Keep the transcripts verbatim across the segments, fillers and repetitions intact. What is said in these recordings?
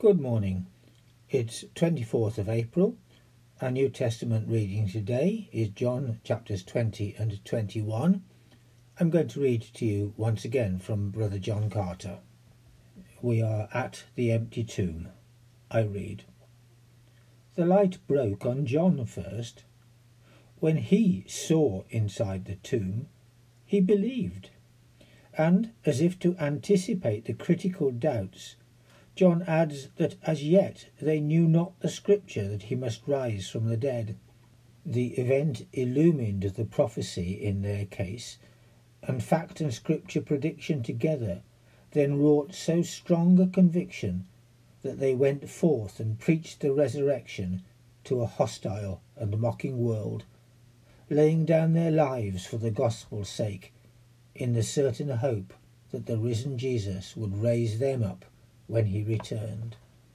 Good morning. It's twenty-fourth of April. Our New Testament reading today is John chapters twenty and twenty-one. I'm going to read to you once again from Brother John Carter. We are at the empty tomb. I read. The light broke on John first. When he saw inside the tomb, he believed. And, as if to anticipate the critical doubts, John adds that as yet they knew not the scripture that he must rise from the dead. The event illumined the prophecy in their case, and fact and scripture prediction together then wrought so strong a conviction that they went forth and preached the resurrection to a hostile and mocking world, laying down their lives for the gospel's sake, in the certain hope that the risen Jesus would raise them up when he returned.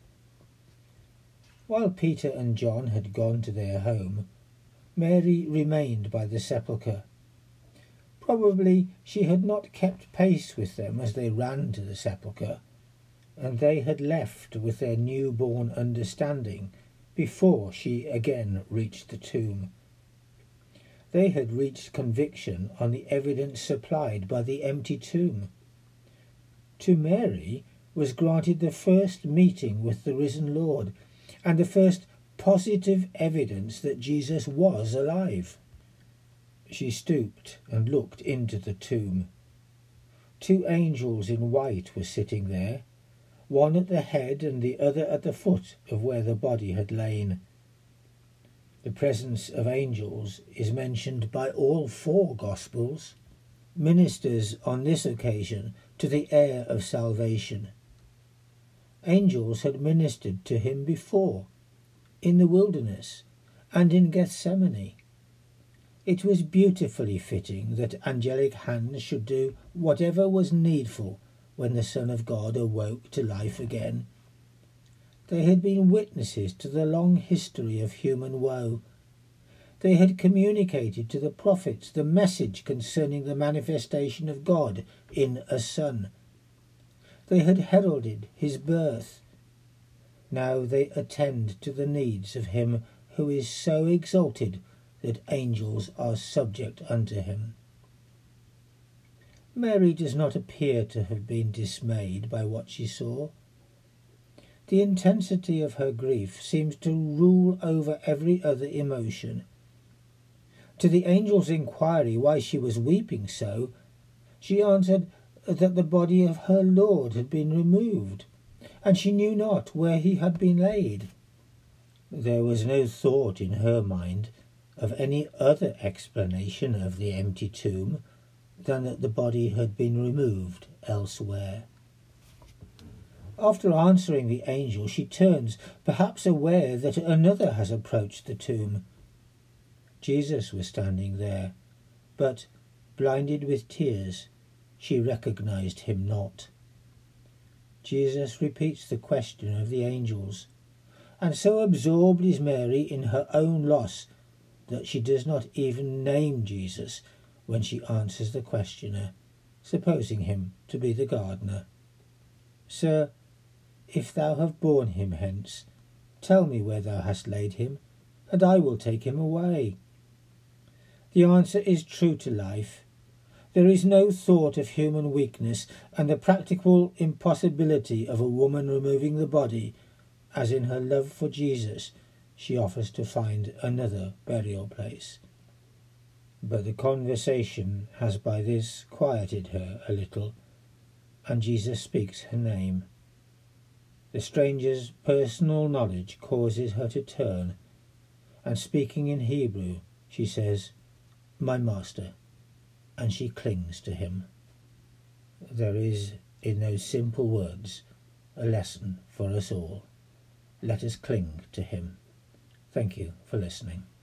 While Peter and John had gone to their home, Mary remained by the sepulchre. Probably she had not kept pace with them as they ran to the sepulchre, and they had left with their newborn understanding before she again reached the tomb. They had reached conviction on the evidence supplied by the empty tomb. To Mary was granted the first meeting with the risen Lord, and the first positive evidence that Jesus was alive. She stooped and looked into the tomb. Two angels in white were sitting there, one at the head and the other at the foot of where the body had lain. The presence of angels is mentioned by all four Gospels, ministers on this occasion to the heir of salvation. Angels had ministered to him before, in the wilderness and in Gethsemane. It was beautifully fitting that angelic hands should do whatever was needful when the Son of God awoke to life again. They had been witnesses to the long history of human woe. They had communicated to the prophets the message concerning the manifestation of God in a Son. They had heralded his birth. Now they attend to the needs of him who is so exalted that angels are subject unto him. Mary does not appear to have been dismayed by what she saw. The intensity of her grief seems to rule over every other emotion. To the angel's inquiry why she was weeping so, she answered that the body of her Lord had been removed, and she knew not where he had been laid. There was no thought in her mind of any other explanation of the empty tomb than that the body had been removed elsewhere. After answering the angel, she turns, perhaps aware that another has approached the tomb. Jesus was standing there, but, blinded with tears, she recognized him not. Jesus repeats the question of the angels, and so absorbed is Mary in her own loss that she does not even name Jesus when she answers the questioner, supposing him to be the gardener. Sir, if thou have borne him hence, tell me where thou hast laid him, and I will take him away. The answer is true to life. There is no thought of human weakness and the practical impossibility of a woman removing the body, as in her love for Jesus she offers to find another burial place. But the conversation has by this quieted her a little, and Jesus speaks her name. The stranger's personal knowledge causes her to turn, and speaking in Hebrew, she says, "My Master," and she clings to him. There is, in those simple words, a lesson for us all. Let us cling to him. Thank you for listening.